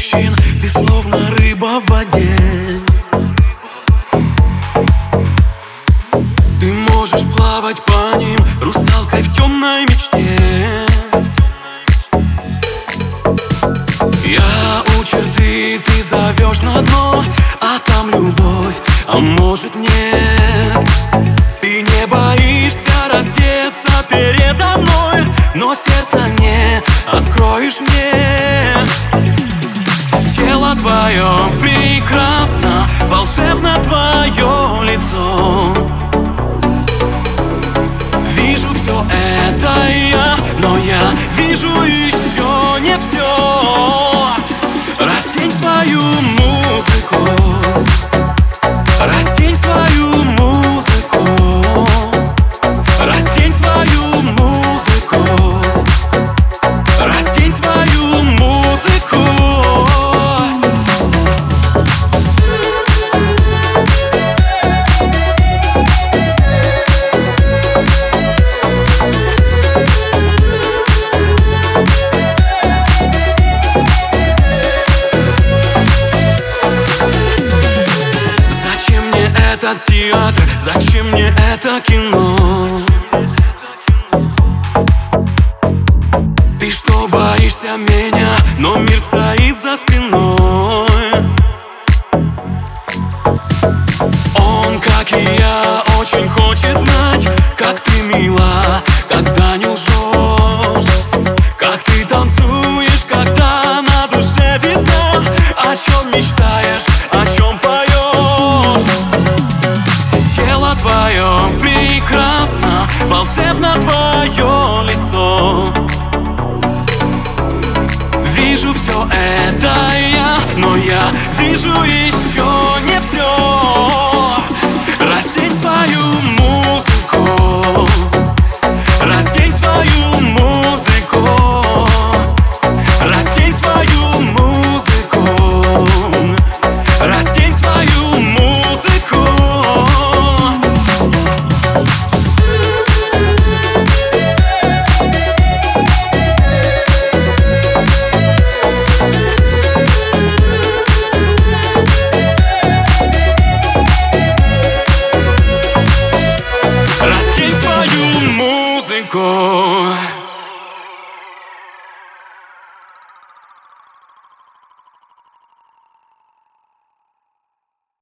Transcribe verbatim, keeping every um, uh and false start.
мужчин, ты словно рыба в воде. Ты можешь плавать по ним русалкой в темной мечте. Я у черты, ты зовешь на дно, а там любовь, а может нет. Ты не боишься раздеться передо мной, но сердце не откроешь мне. Тело твое прекрасно, волшебно твое лицо. Вижу все это я, но я вижу еще не все. Растень свою музыку, растень свою музыку, растень свою музыку, растень свою музыку. Этот театр, зачем мне это кино? Ты что, боишься меня, но мир стоит за спиной. Он, как и я, очень хочет знать, как ты мила, когда не лжешь, как ты танцуешь, когда на душе весна. О чем мечтаешь, о чем поешь? Тело твое прекрасно, волшебно твое лицо. Вижу все это я, но я вижу еще